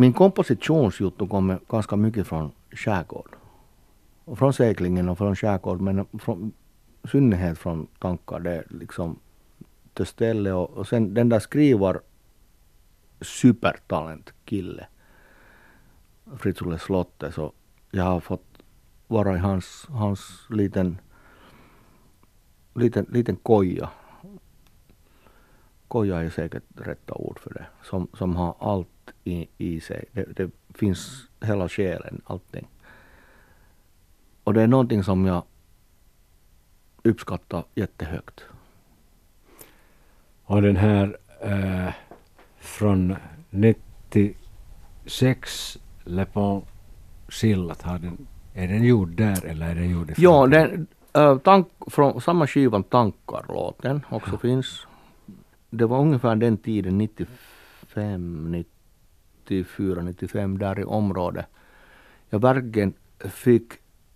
min kompositionsjuttu kommer ganska mycket från skärgård. Och från seglingen och från skärgård, men från synnerhet från tankar. Det är liksom det stället och sen den där skrivar supertalent kille Fritz-Olle Slotte, så jag har fått vara i hans liten koja. Koja är säkert rätta ord för det. Som har allt i sig. Det finns hela själen, allting. Och det är någonting som jag uppskattar jättehögt. Och den här från 96 Le Pont Sillat, är den gjord där eller är den gjord i Ja, den från samma skivan Tankar-låten också finns. Det var ungefär den tiden 95, 94, 95 där i området. Jag verkligen fick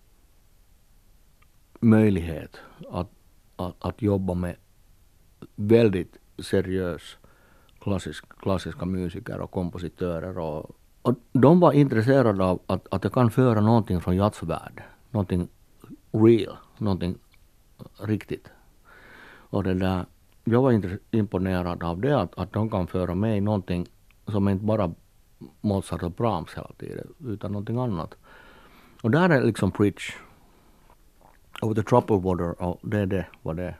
möjlighet att jobba med väldigt seriös klassiska musiker och kompositörer och de var intresserade av att jag kan föra någonting från jazzvärlden, någonting real, någonting riktigt. Och det där, jag var imponerad av det att de kan föra med någonting som inte bara Mozart och Brahms hela tiden, utan någonting annat. Och där är liksom Bridge over the troubled water, och det är det vad det är.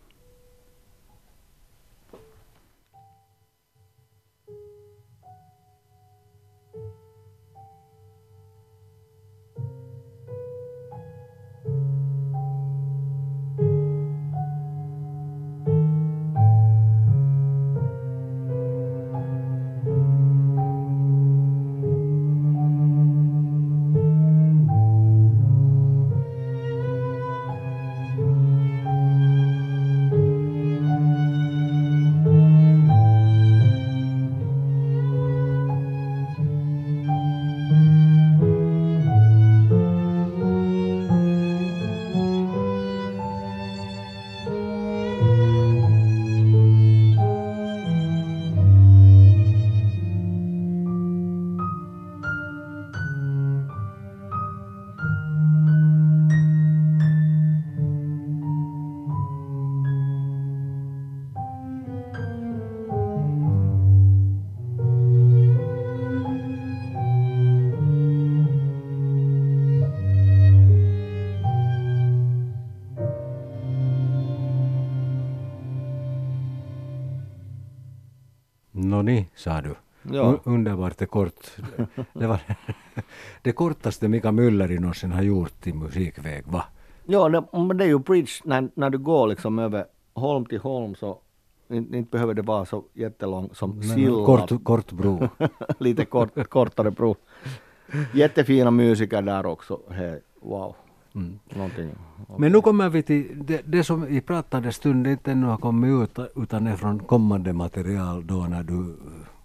Noni, sa du. Ja. Underbart det kort. Det var det kortaste Mika Mülleri någonsin har gjort i musikväg, va? Ja, det är ju Bridge när du går liksom över holm till holm, så inte behöver det vara så jättelång som Silla. Kort bro. Lite kortare bro. Jättefina musiker där också. Hey, wow. Någonting. Men nu kommer vi till det som vi pratade stund inte ännu har kommit ut, utan är från kommande material då när du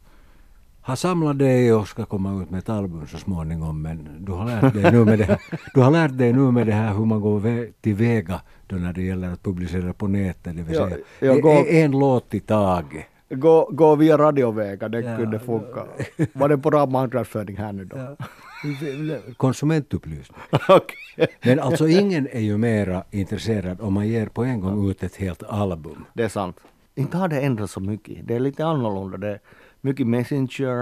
har samlat dig och ska komma ut med ett album så småningom, men du har lärt dig nu med det här, hur man går tillväga då när det gäller att publicera på nätet, det vill säga en låt i taget. Gå via radiovägar, det kunde funka. Var det bra marknadsföring här nu då? Ja. Konsumentupplysning. Okay. Men alltså ingen är ju mera intresserad om man ger på en gång ut ett helt album. Det är sant. Inte har det ändrats så mycket. Det är lite annorlunda. Det är mycket Messenger,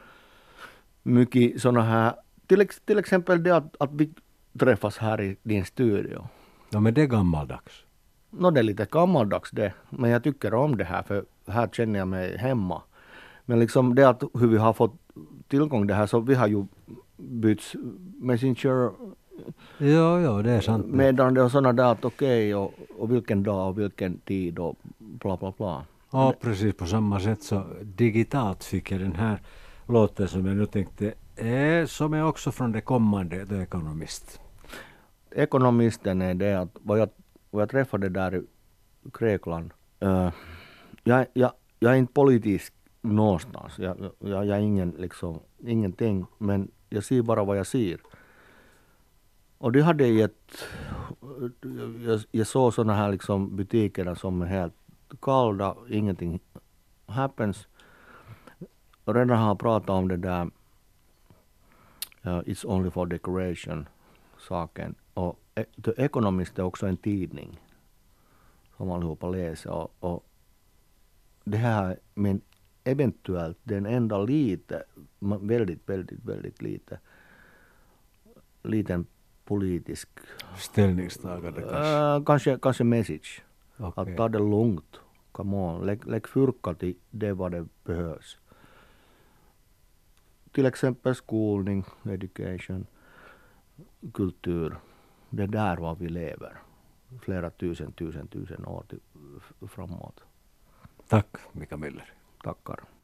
mycket sådana här, till exempel det att vi träffas här i din studio. Ja, men det är gammaldags. Det är lite gammaldags det, men jag tycker om det här, för här känner jag mig hemma. Men liksom det att hur vi har fått tillgång det här, så vi har ju bytt Messenger. Ja, det är sant. Medan det är sådana där att okej, och vilken dag och vilken tid och bla bla bla. Ja, precis på samma sätt så digitalt fick jag den här låten som jag nu tänkte som är också från det kommande The Economist. Ekonomisten är det att vad jag träffade där i Grekland. Jag är inte politisk någonstans. Jag är ingen liksom, ingenting, men jag ser bara vad jag ser. Och det hade jag såg sådana här liksom butikerna som är helt kalla, ingenting happens. Och redan har pratat om det där It's only for decoration saken. Och The Economist är också en tidning som allihopa läser. Och det här, men eventuellt den enda väldigt liten politisk Ställningstagande kanske. kanske message. Okej. Att ta det lugnt. Come on, lägg fyrka till det vad det behövs. Till exempel skolning, education, kultur. Det är där vad vi lever. Flera tusen år framåt. Tack, Mika Miller. Tackar.